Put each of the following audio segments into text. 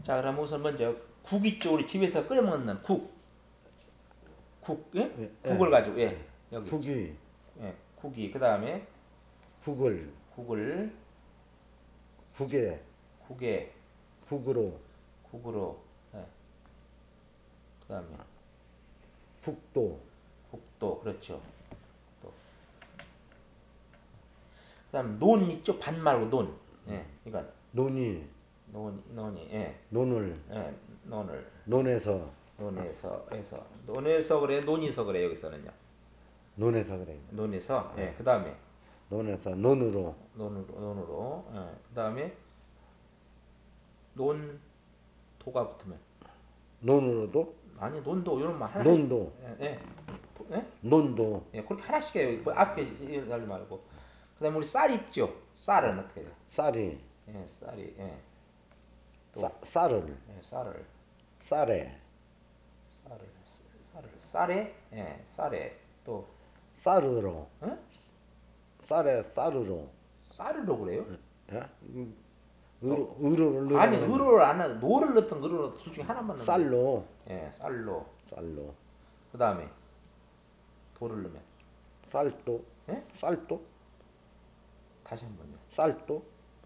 자, 그럼 우선 먼저 국 있죠. 우리 집에서 끓여 먹는 국. 예? 예, 국을 예. 가지고, 예. 여기. 국이, 예. 국이. 그 다음에 국을, 국을, 국에, 국에, 국으로, 국으로, 예. 그 다음에 국도, 국도. 그렇죠. 또. 그 다음 논 있죠. 밭 말고 논. 예. 이건. 논이, 논이, 예. 논을, 예. 논을. 논에서, 논에서 그래. 논이서 그래. 여기서는요. 논에서 그래. 논에서, 예. 그 다음에 논에서, 논으로, 논으로, 예. 그 다음에 논도가 붙으면 논으로도, 아니 논도 이런 말 하나 논도, 예, 예. 예? 논도, 예, 그렇게 하나씩 해요. 그 앞에 하지 말고. 그다음에 우리 쌀 있죠. 쌀은 어떻게 돼요? 쌀이, 예, 쌀이 예. 또 쌀을, 예, 쌀을 쌀에, 쌀을 쌀에 예, 쌀에 또 쌀으로, 어? 쌀에, 쌀으로, 쌀으로 그래요? 예? 어, 의로를 아니 넣으라면, 의로를 안 하고 노를 넣든 의로를 넣든 둘 중에 하나만 넣으면 돼. 쌀로, 예, 쌀로. 쌀로, 그다음에 도를 넣으면 쌀도, 예? 쌀도, 다시 한 번요. 쌀도,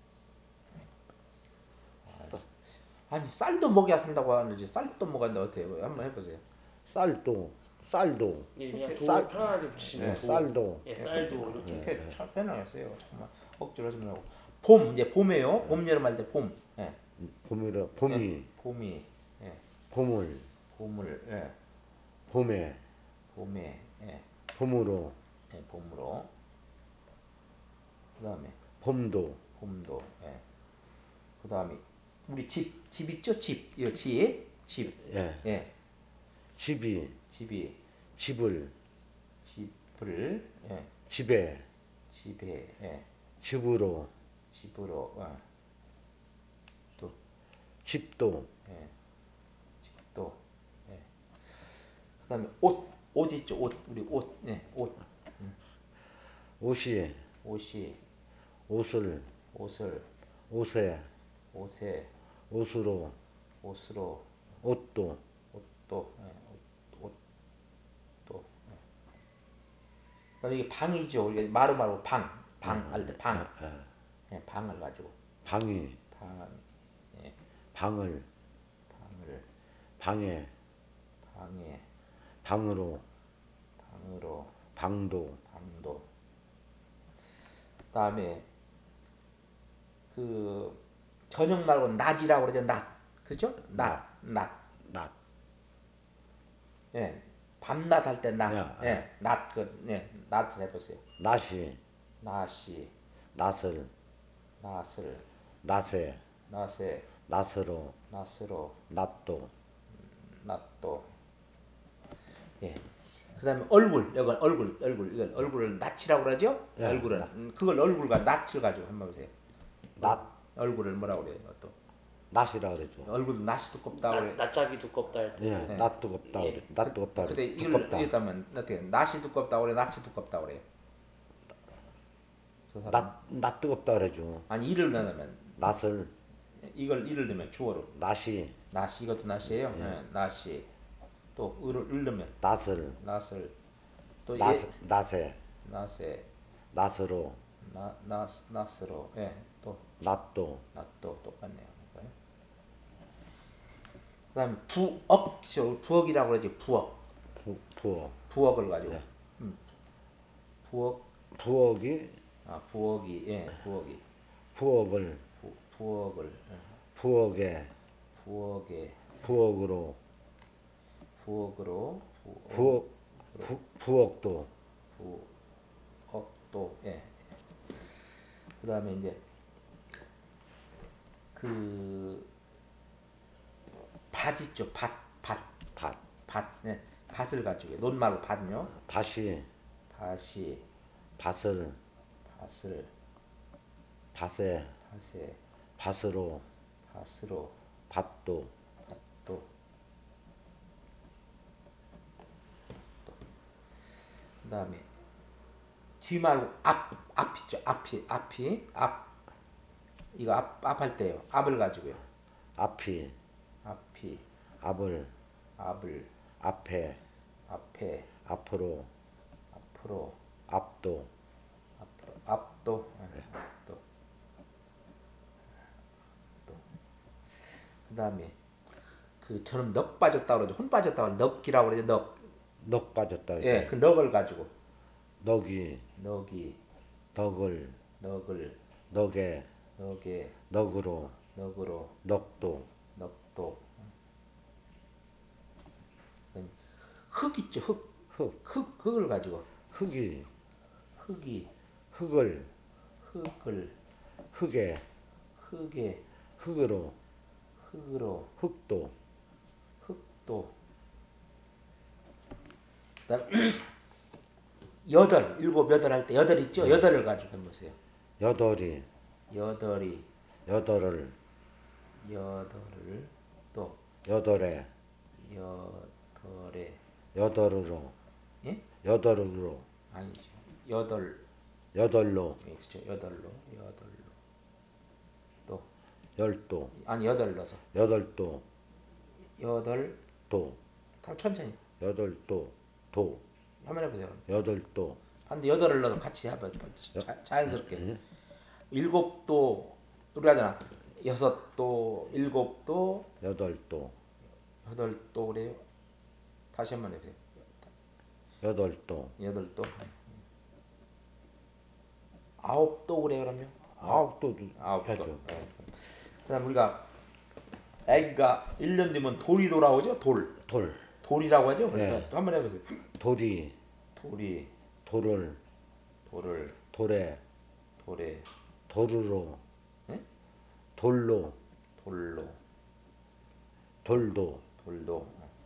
아니 쌀도 먹여야 산다고 하는지 쌀도 먹었는데 어때요? 한번 해보세요. 쌀도, 쌀도, 예, 그냥 도 쌀, 편안하게 붙이시면 예, 도. 쌀도, 예, 예, 쌀도 이렇게. 그렇게 편하겠어요. 정말 억지로 하지 말고. 봄 이제 봄이에요. 봄 여름 할 때 봄. 예, 봄이라, 예, 봄이, 봄이 예, 봄을, 봄을 예, 봄에, 봄에 예, 봄으로, 예, 봄으로. 그다음에 봄도, 봄도 예. 그다음에 우리 집 있죠? 집. 이거 집. 예, 예, 집이, 집이 집을, 집을 예, 집에, 집에 예, 집으로, 집으로 또 집도, 예, 집도 예. 그다음에 옷 있죠? 옷 우리 옷 예, 옷이, 옷이 옷을, 옷을 옷에, 옷에 옷으로, 옷으로 옷도, 옷도 예, 옷도 그다음에 이게 방이죠. 우리가 마루 방 할 때 방. 예, 방을 가지고 방이, 방 예, 방을, 방을 방에, 방에 방으로, 방으로 방도, 방도. 그다음에 그 저녁 말고 낮이라고 그러죠. 낮. 그죠? 낮, 낮. 낮, 예. 밤낮 할 때 낮. 야, 예. 낮 낮을 해 보세요. 낮이, 낮이 낫을, 낮을 낫에, 낮에 낫으로, 낮으로 낫도, 낮도. 예. 그다음에 얼굴. 이건 얼굴. 이건 얼굴을 낯이라고 그러죠? 예, 얼굴은 그걸 얼굴과 낯을 가지고 한번 보세요. 낫, 얼굴을 뭐라고 그래요? 또 낫이라 그러죠. 얼굴도 낯이 두껍다고 그래. 낯짝이 두껍다 할 예, 때도. 예. 낫 뜨겁다 그래. 예. 낫 뜨겁다 그래. 근데 이걸 두껍다. 이랬다면 어떻게 낯이 두껍다고 그래? 낯이 두껍다고 그래요? 저 사람은 낫 뜨겁다 그러죠. 아니 이를 넣으면 낫을, 이걸 이를 넣으면 주어로 낫이, 낯이 이것도 낯이에요. 예. 낯이 또 을을 넣으면 낫을, 낯을 또예 낫에, 낯에 낫으로, 낯으로 예또 낫도, 낯도 똑같네요. 그다음에 부엌 부엌이라고 그러지 부엌 부엌. 부엌을 가지고 예. 부엌 부엌이, 부엌이 부엌이 부엌을, 부엌을 부엌에, 부엌에 부엌으로, 부엌으로 부엌, 부엌도, 부엌도 그다음에 이제 그 밭 있죠 밭, 밭을 가지고 논 말고 밭요 밭이, 밭이 밭을, 밭을 밭에, 밭에 밭으로, 밭으로 밭도, 또 그다음에 뒤 말고 앞 있죠 앞이 앞 이거 앞 할 때요 앞을 가지고요 앞이, 앞이, 앞을, 앞을, 앞에, 앞에, 앞으로, 앞으로, 앞도, 앞으로, 앞도, 앞도, 또. 그다음에 그 저는 넋 빠졌다 그러죠. 혼 빠졌다 그러죠. 넋이라고 그러죠. 넋. 넋 빠졌다 예, 이제. 그 넋을 가지고 넋이, 넋이, 덕을, 넋을, 덕에, 넋에, 덕으로, 넋으로, 넋도, 넋도. 그다음에 흙 있죠. 흙. 흙, 흙을 가지고 흙이, 흙이, 흙을, 흙을, 흙에, 흙에, 흙으로, 흙으로, 흙도, 흙도. 그다음 여덟, 일곱, 여덟 할 때 여덟 있죠. 여덟을 가지고 해보세요. 여덟이, 여덟이, 여덟을, 여덟을 또 여덟에, 여덟에, 여덟으로, 예? 여덟으로, 아니죠. 여덟, 여덟로, 예, 그렇죠. 여덟로, 여덟로 또 열도, 아니 여덟 넣어서 여덟도, 여덟, 도, 다 천천히 여덟도, 도, 한번 해보세요. 여덟도, 한데 여덟을 넣어서 같이 해봐. 여, 자연스럽게. 응? 일곱도 우리 하잖아. 여섯도, 일곱도, 여덟도, 여덟도 그래요. 다시 한번 해보세요. 여덟도, 여덟도, 아홉도 그래 그러면 아홉도 아홉도. 해줘. 예. 그다음 우리가 애기가 1년 뒤면 돌이 돌아오죠. 돌. 돌, 돌이라고 하죠. 그러니까 예, 또 한번 해보세요. 돌이, 돌이, 돌을, 돌을, 돌에, 돌에, 돌으로, 예? 돌로, 돌로, 돌도, 돌도,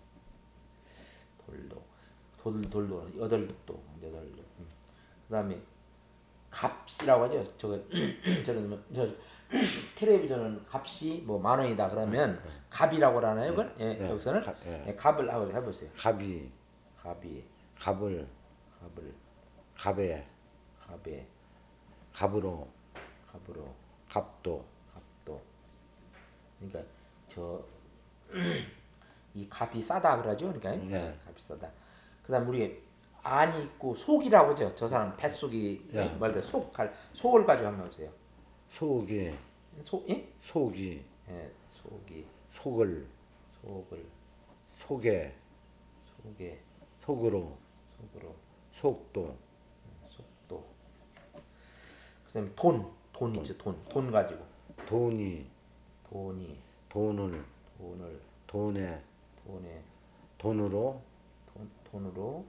돌도, 돌도, 여덟도, 여덟도. 그다음에 값이라고 하죠. 저 텔레비전은 값이 뭐 만 원이다 그러면 값이라고 하나요? 그걸? 예, 예, 여기서는 예, 예, 값을 하고 해보세요. 갑이, 값이, 갑을, 값을, 갑에, 값에, 갑으로, 값으로, 갑도, 값도. 그러니까 저 이 값이 싸다 그러죠. 그러니까 예, 예, 값이 싸다. 그다음 우리 안이 있고 속이라고 하죠. 저 사람 뱃속이 예? 예, 말대 속할 속을 가지고 한번 보세요. 속이, 속 예? 속이, 예, 속이 속을, 속을 속에, 속에 속으로, 속으로 속도, 속도. 그다음에 돈 돈, 있죠. 돈 가지고 돈이, 돈이 돈을, 돈을 돈에, 돈에 돈으로, 돈으로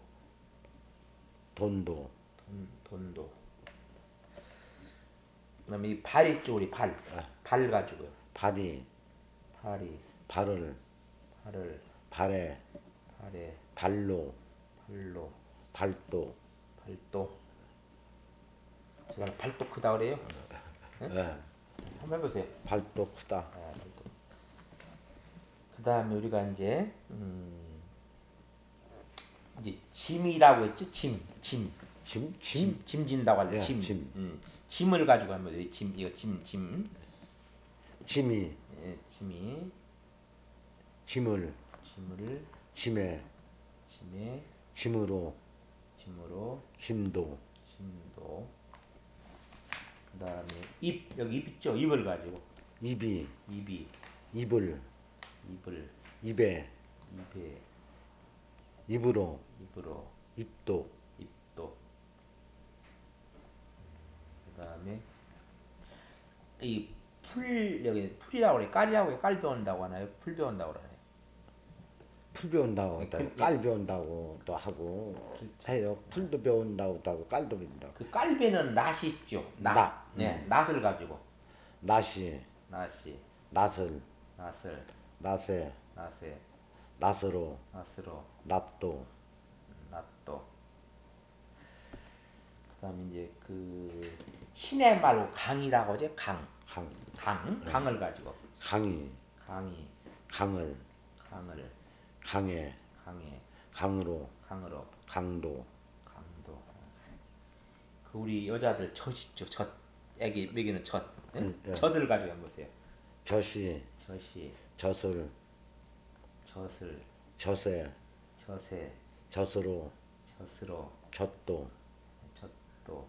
돈도, 돈도. 그다음에 이 발 있죠. 우리 발 가지고요. 발이, 발이 발을, 발을 발에, 발에 발로, 발로 발도, 발도. 그다음 발도 크다 그래요. 예? 예, 한번 해보세요. 발도 크다. 아, 발도. 그다음에 우리가 이제 짐이라고 했죠. 짐, 짐 진다고 할때 예, 짐. 짐, 짐을 가지고 하면 돼요. 짐 이거 짐. 짐이, 예, 짐이 짐을, 짐을 짐에, 짐에 짐으로, 짐으로 짐도, 짐도. 그다음에 입 여기 입 있죠. 입을 가지고 입이, 입이 입을, 입을 입에, 입에 입으로, 입으로 입도, 입도. 그다음에 이 풀 여기 풀이라고 그래. 깔이라고 해. 깔 배운다고 하나요? 풀 배운다고 하나요? 풀 배운다고 예, 하고, 깔 배운다고도 하고 그렇죠. 해요. 풀도 배운다고도 하고, 깔도 배운다고. 그 깔배는 낫이 있죠. 낫, 네, 낫을 가지고 낫이, 낫이 낫을, 낫을 낫에, 낫에 낫으로, 낫으로 낫도, 낫도. 그다음에 이제 그 시내 말고 강이라고 하죠. 강, 강을 가지고 강이, 강이 강을, 강을 강에, 강에 강으로, 강으로 강도, 강도. 그 우리 여자들 젖 있죠. 젖 애기 먹이는 젖. 예? 예. 젖을 가지고 한번 보세요. 젖이, 젖이 젖을, 젖을, 젖에, 젖에, 젖으로, 젖으로, 젖도, 젖도.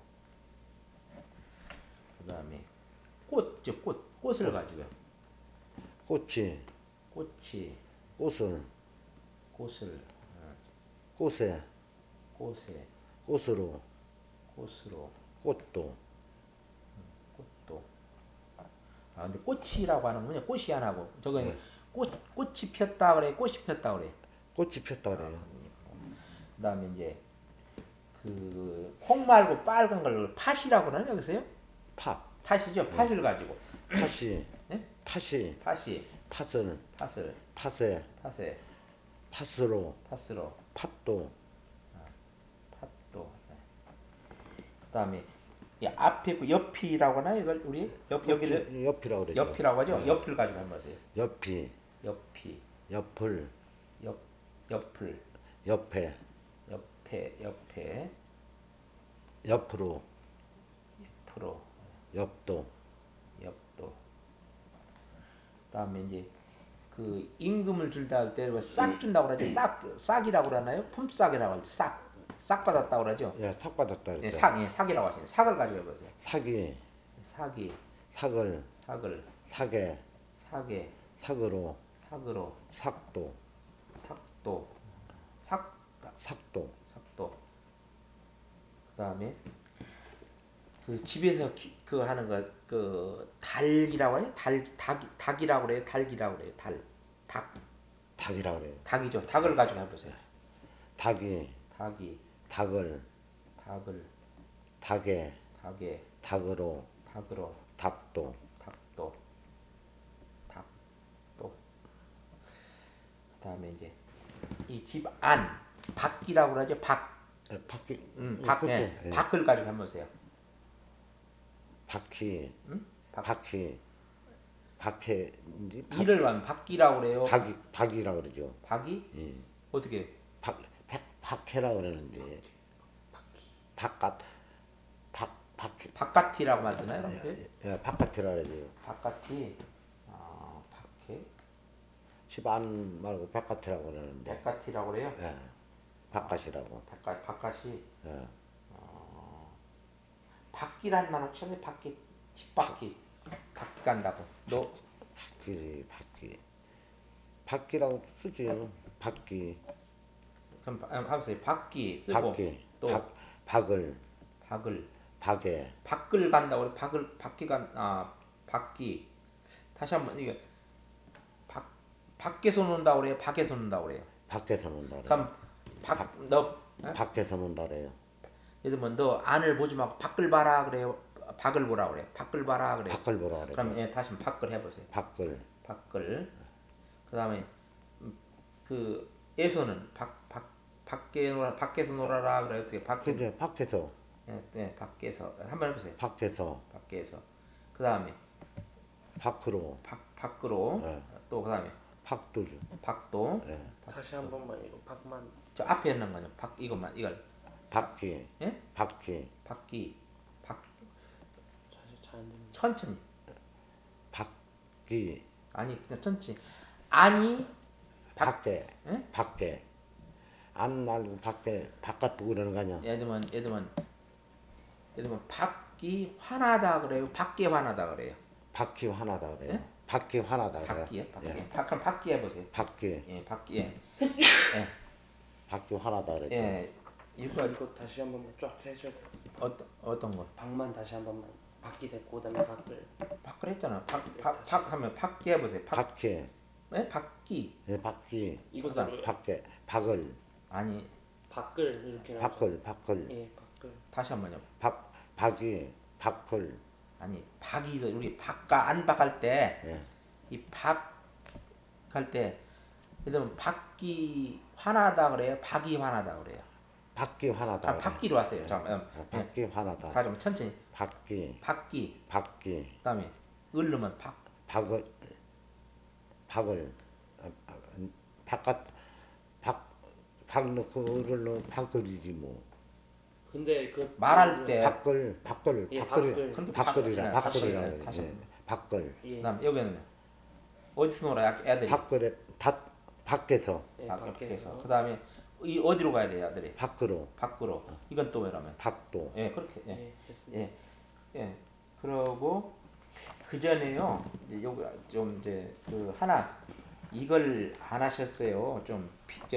그다음에 꽃, 꽃을 꽃, 가지고요. 꽃이, 꽃이, 꽃을, 꽃을, 꽃에, 꽃에, 꽃으로, 꽃으로, 꽃도, 꽃도. 아, 근데 꽃이라고 하는 거냐? 꽃이 안 하고. 저건 예, 꽃이 폈다 그래, 꽃이 폈다 그래. 꽃이 폈다 아, 그래요. 그다음에 이제 그 콩 말고 빨간 걸 팥이라고 그러냐 여기서요? 팥, 팥이죠. 예, 팥을 가지고. 팥이, 예? 팥이, 팥이, 팥을, 팥을, 팥에, 팥에, 팥으로, 팥으로, 팥도, 팥도. 네. 그다음에 이 앞에 그 옆이라고 하나 이걸 우리 여기를 옆이, 옆이라고 그러죠. 옆이라고 하죠. 예, 옆을 가지고 한번 보세요. 옆이, 옆이, 옆을, 옆, 옆을, 옆에, 옆에, 옆으로, 옆으로, 옆도, 옆도. 그다음에 이제 그 임금을 준다 할 때 싹 준다고 그러죠. 싹이라고 그러나요? 품삯이라고 하죠. 싹 받았다고 그러죠. 예, 삭 받았다 예, 그랬죠. 삭이라고 하시네. 삭을 가지고 해보세요. 사기, 삭이, 삭을, 삭을, 사계, 삭에, 삭으로, 삭으로, 삭도, 삭도, 삭, 삭도, 삭도. 그다음에 그 집에서 그 하는 거 그 닭이라고 해요. 닭이라고 그래요. 닭이라고 그래요. 닭, 닭이라 그래요. 닭이죠. 닭을 가지고 해보세요. 닭이, 닭이, 닭을, 닭을, 닭에, 닭에, 닭으로, 닭으로, 닭도, 닭도, 닭도. 그다음에 이제 이 집 안, 밖이라고 그러죠. 밖, 예, 바퀴, 예, 밖, 그렇죠. 예, 예. 밖을 가지고 해보세요. 바퀴, 밖. 바퀴, 박해인지 이를 하면 밖이라고 그래요. 박이라 그러죠. 밖이 예. 어떻게 박해라 그러는데 바깥 바깥이라고 말쓰나요? 그럼 바깥이라 그러죠. 바깥이 밖에 집 안 말고 바깥이라고 그러는데 바깥이라고 그래요. 예, 바깥이라고. 바깥이 예, 밖이란 말 혹시 밖에 집 밖이 밖이 간다고. 너 바퀴라고 쓰지요. 바퀴, 그럼 하세요. 밖이 쓰고 바퀴, 또 박을, 밖을 박에, 밖을 간다고 그래. 밖을 밖이 밖이 다시 한번 이게 밖 밖에서 논다고 그래요. 밖에서 논다고 그래요. 밖에서 논다 그래요. 그럼 밖 밖너 밖에서 논다 그래요. 예를 들면 너 안을 보지 말고 밖을 봐라 그래요. 밖을 보라 그래. 밖을 봐라 그래요. 밖을 보라 그럼 그러죠. 예, 다시 밖을 해보세요. 밖을, 밖을. 그다음에 그 에서는 밖에서 놀아라 그래. 어떻게 밖에 그죠. 밖에서, 예, 예, 밖에서 한번 해보세요. 밖에서, 밖에서. 그다음에 밖으로, 밖으로 예, 또 그다음에 밖도주, 밖도 예, 다시 한 번만 이거 박만 저 앞에 있는 거는 밖 이것만 이걸 바퀴, 예? 바퀴, 밖이 밖 사실 잘안 됩니다. 천천히 바퀴, 아니 그냥 천천히 아니 밖 밖에, 예? 밖에, 안 말고 밖에, 바깥 보고 그러는 거 아니야. 예를 들면 밖이 화나다 그래요. 밖에 화나다 그래요. 바퀴 화나다 그래요. 예? 바퀴 화나다 그래요. 밖이요? 밖 예, 그럼 밖이 해보세요. 바퀴, 예, 밖이 예. 예. 바퀴 화나다 그랬죠. 예. 이거 이거 다시 한 번만 쫙 해줘야 돼요. 어떤 거? 박만 다시 한 번만 바퀴 됐고 그다음에 밖을 밖을 했잖아. 네, 밖 하면 밖이 해보세요. 바퀴, 예? 밖이. 예, 바퀴, 이거대로 밖에, 박을, 아니 밖을 이렇게 나오죠. 밖을, 예, 밖을. 다시 한번요. 박이, 밖을, 아니 밖이 우리 밖과 안팎할 때 예, 이 밖 할 때 예를 들면 밖이 화나다 그래요. 밖이 화나다 그래요. 바퀴 화나다 자, 그래. 밖이로 왔어요. 예, 자, 예. 바퀴 화나다. 자, 좀 천천히. 바퀴, 밖이. 바퀴, 그다음에 을르면 밖. 박을, 박을, 바깥, 박, 박 넣고 을을 넣어 박을이지 뭐. 근데 그 말할 때 예, 밖을, 밖을. 밖을이라, 다시 밖을이라 다시 그래. 예, 밖을. 예. 그다음 여기는 어디서 놀아요? 애들이. 밖을에, 밖에서 예, 밖에서. 밖에서. 그다음에 이 어디로 가야 돼요, 아들이? 밖으로 밖으로. 이건 또 뭐라면? 밖도 예, 그렇게. 예. 예, 됐습니다. 예. 예. 그러고 그 전에요. 이제 요거 좀 이제 그 하나 이걸 안 하셨어요. 좀